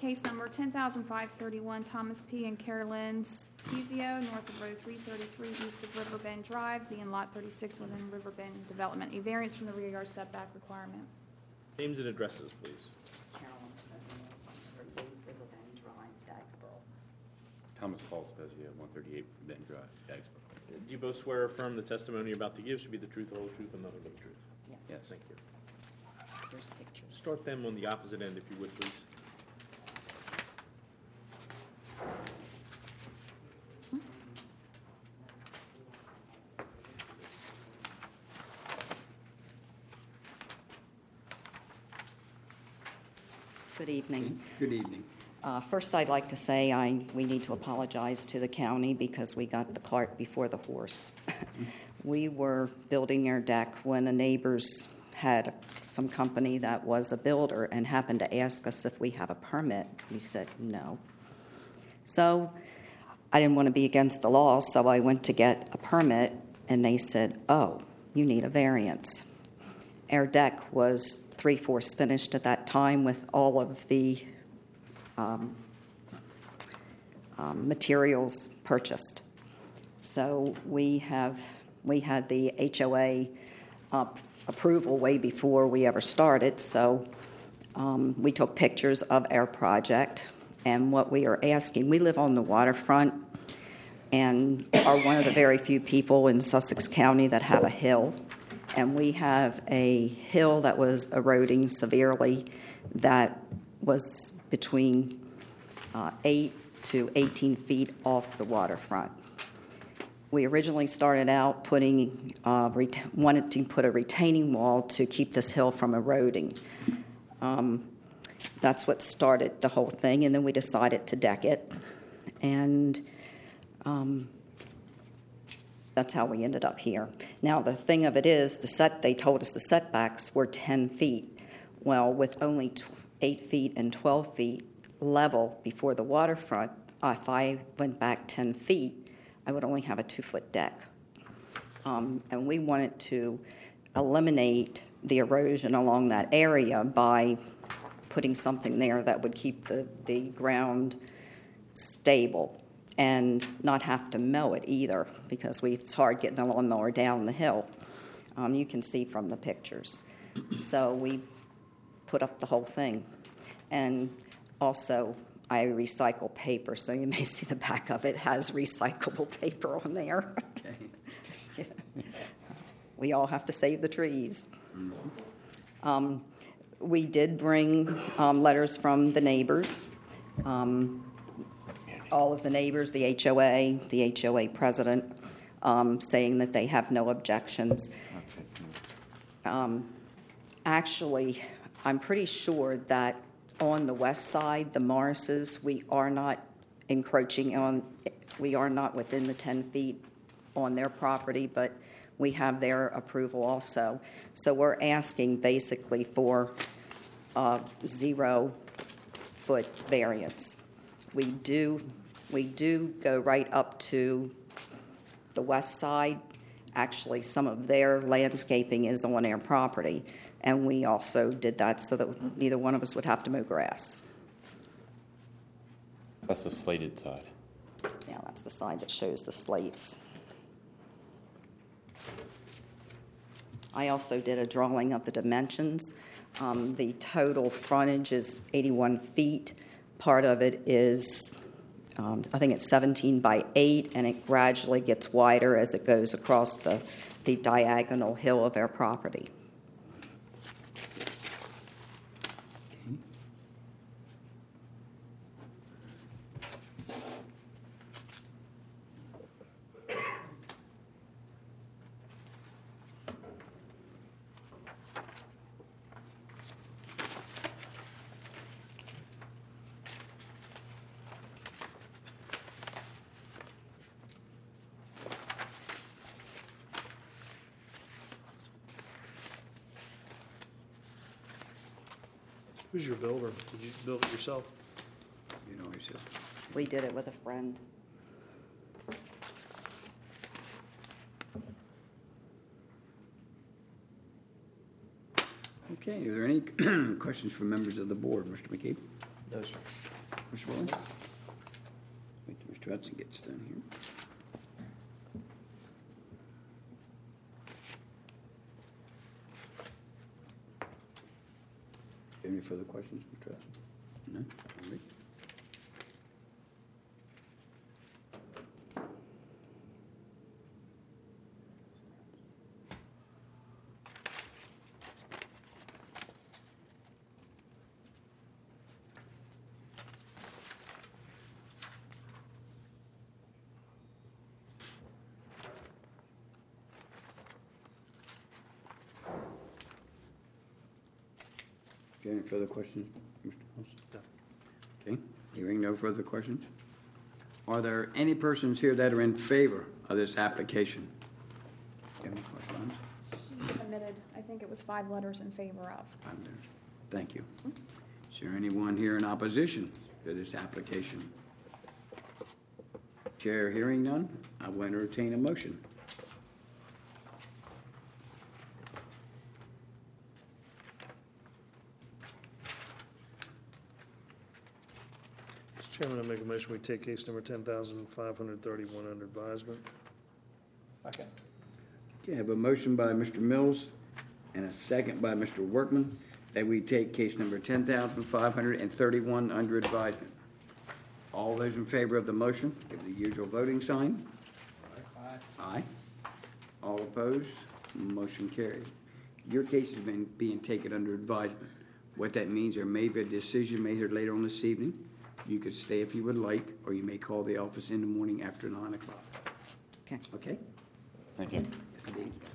case number 10,531, Thomas P. and Carolyn Spezio, north of Road 333, east of Riverbend Drive, being Lot 36 within Riverbend Development, a variance from the rear yard setback requirement. Names and addresses, please. Carolyn Spezio, 138 Riverbend Drive, Dagsboro. Thomas Paul Spezia, 138 Bend Drive, Dagsboro. Do you both swear or affirm the testimony you're about to give should be the truth, the whole truth, and nothing but the truth? Yes. Thank you. There's pictures. Start them on the opposite end, if you would, please. Good evening. Good evening. First, I'd like to say we need to apologize to the county because we got the cart before the horse. We were building our deck when the neighbors had some company that was a builder and happened to ask us if we have a permit. We said no. So I didn't want to be against the law, so I went to get a permit, and they said, oh, you need a variance. Our deck was 3/4 finished at that time with all of the materials purchased. So we had the HOA approval way before we ever started. So we took pictures of our project and what we are asking. We live on the waterfront and are one of the very few people in Sussex County that have a hill. And we have a hill that was eroding severely that was between 8 to 18 feet off the waterfront. We originally started out wanted to put a retaining wall to keep this hill from eroding. That's what started the whole thing, and then we decided to deck it. And that's how we ended up here. Now, the thing of it is, they told us the setbacks were 10 feet. Well, with only 8 feet and 12 feet level before the waterfront, if I went back 10 feet, I would only have a 2-foot deck. And we wanted to eliminate the erosion along that area by putting something there that would keep the ground stable and not have to mow it either, because it's hard getting the lawnmower down the hill. You can see from the pictures. So we put up the whole thing. And also, I recycle paper, so you may see the back of it has recyclable paper on there. Okay. We all have to save the trees. We did bring letters from the neighbors. All of the neighbors, the HOA president, saying that they have no objections. Actually, I'm pretty sure that on the west side, the Morrises, we are not encroaching on, we are not within the 10 feet on their property, but we have their approval also. So we're asking basically for a 0-foot variance. We do go right up to the west side. Actually, some of their landscaping is on our property, and we also did that so that neither one of us would have to mow grass. That's the slated side. Yeah, that's the side that shows the slates. I also did a drawing of the dimensions. The total frontage is 81 feet. Part of it is, I think it's 17 by 8, and it gradually gets wider as it goes across the diagonal hill of our property. Who's your builder? Did you build it yourself? You know yourself. We did it with a friend. Okay, are there any questions from members of the board? Mr. McKee? No, sir. Mr. Williams? Wait till Mr. Hudson gets done here. Any further questions, Mr. Hudson? No? All right. Okay, any further questions, Mr. Wilson? No. Okay, hearing no further questions. Are there any persons here that are in favor of this application? Any questions? She submitted, I think it was 5 letters in favor of. I'm there. Thank you. Is there anyone here in opposition to this application? Chair hearing none, I will entertain a motion. Mr. Chairman, I make a motion, we take case number 10,531 under advisement. Okay. Okay, I have a motion by Mr. Mills and a second by Mr. Workman that we take case number 10,531 under advisement. All those in favor of the motion, give the usual voting sign. Aye. Aye. All opposed, motion carried. Your case has been being taken under advisement. What that means, there may be a decision made here later on this evening. You could stay if you would like, or you may call the office in the morning after 9 o'clock. Okay. Okay? Thank you. Yes, indeed.